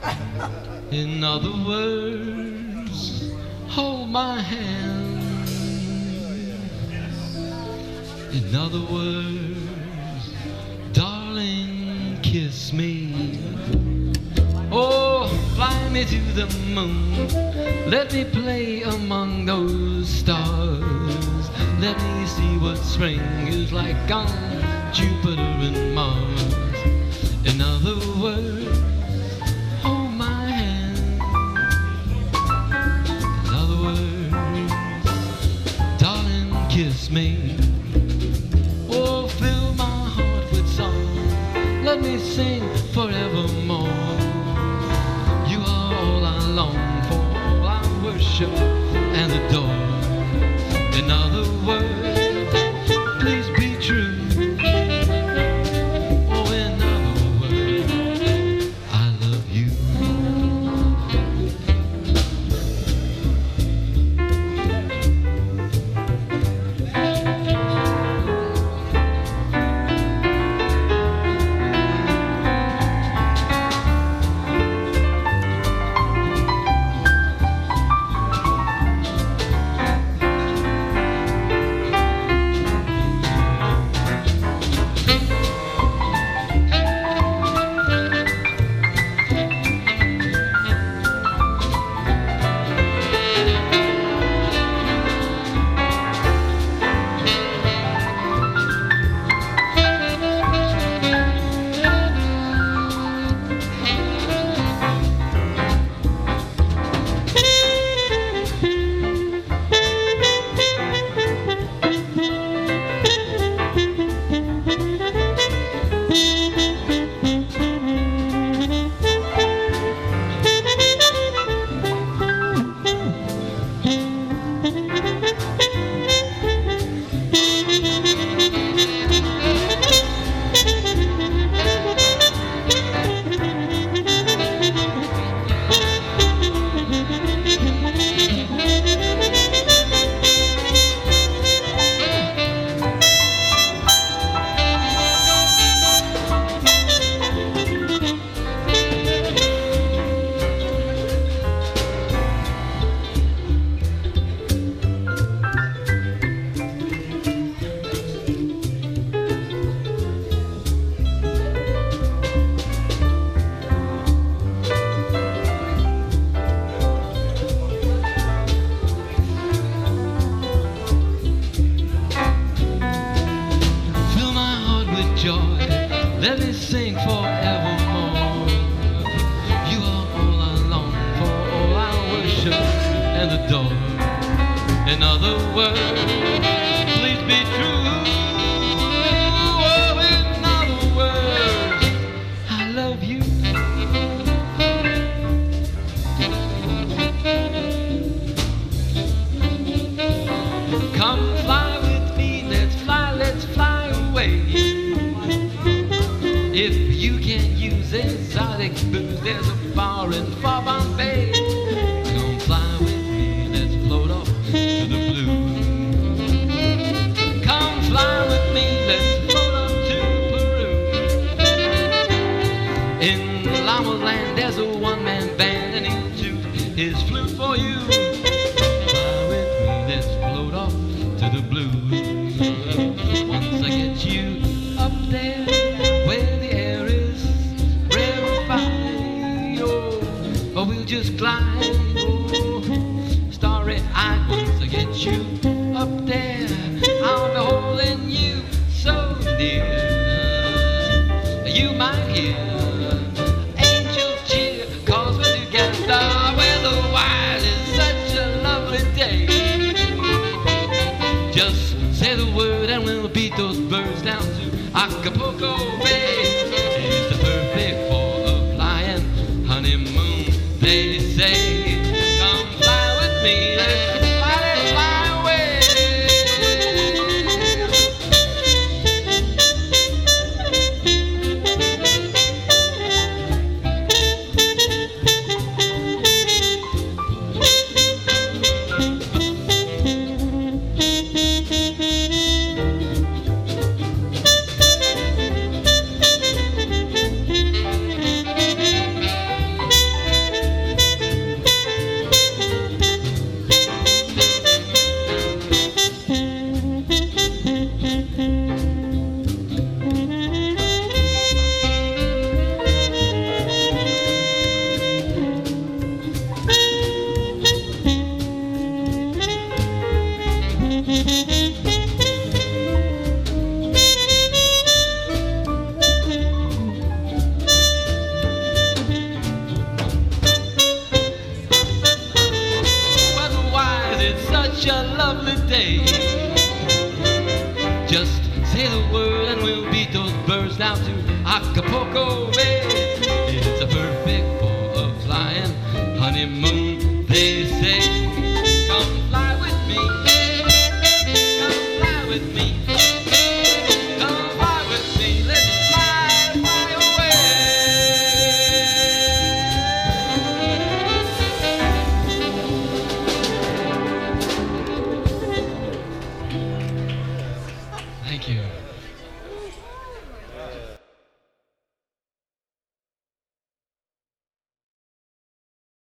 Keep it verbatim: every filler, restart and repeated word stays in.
In other words, hold my hand. In other words, darling, kiss me. Oh, fly me to the moon. Let me play among those stars. Let me see what spring is like on Jupiter and Mars. In other words, hold my hand. In other words, darling, kiss me. Oh, fill my heart with song. Let me sing forevermore. You are all I long for, all I worship and adore. In other words, please be true. Oh, in other words, I love you. Let me sing forevermore. You are all I long for, all I worship and adore. In other words, please be true. Oh, in other words, I love you. Come fly with me, let's fly, let's fly away. If you can't use exotic booze, there's a bar in far Bombay. Come fly with me, let's float off to the blue. Come fly with me, let's float up to Peru. In Llama Land, there's a one-man band, and he'll toot his flute for you. Fly with me, let's float off to the blue. Once I get you up there, where the air is rarefied, oh, or we'll just glide, oh, starry-eyed. Once I get you up there, I'll be holding you so dear. You might hear angels cheer, 'cause we're together where the wild is such a lovely day. Just say the word and we'll beat those birds down to Acapulco Bay. It's the perfect for a flying honeymoon, they say. Thank you.